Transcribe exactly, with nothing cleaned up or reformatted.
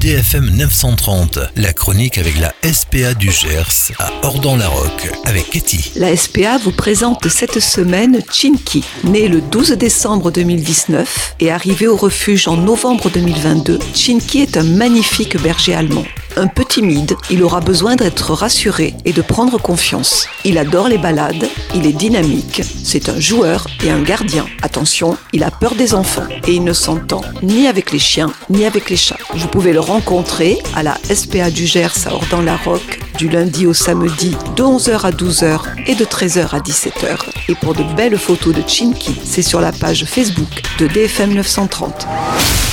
D F M neuf cent trente, la chronique avec la S P A du Gers à Ordan-la-Roque, avec Katie. La S P A vous présente cette semaine Chinky. Né le douze décembre deux mille dix-neuf et arrivé au refuge en novembre deux mille vingt-deux, Chinky est un magnifique berger allemand. Un peu timide, il aura besoin d'être rassuré et de prendre confiance. Il adore les balades, il est dynamique, c'est un joueur et un gardien. Attention, il a peur des enfants et il ne s'entend ni avec les chiens ni avec les chats. Vous pouvez le rencontrer à la S P A du Gers à Ordan-la-Roque du lundi au samedi de onze heures à douze heures et de treize heures à dix-sept heures. Et pour de belles photos de Chinky, c'est sur la page Facebook de D F M neuf cent trente.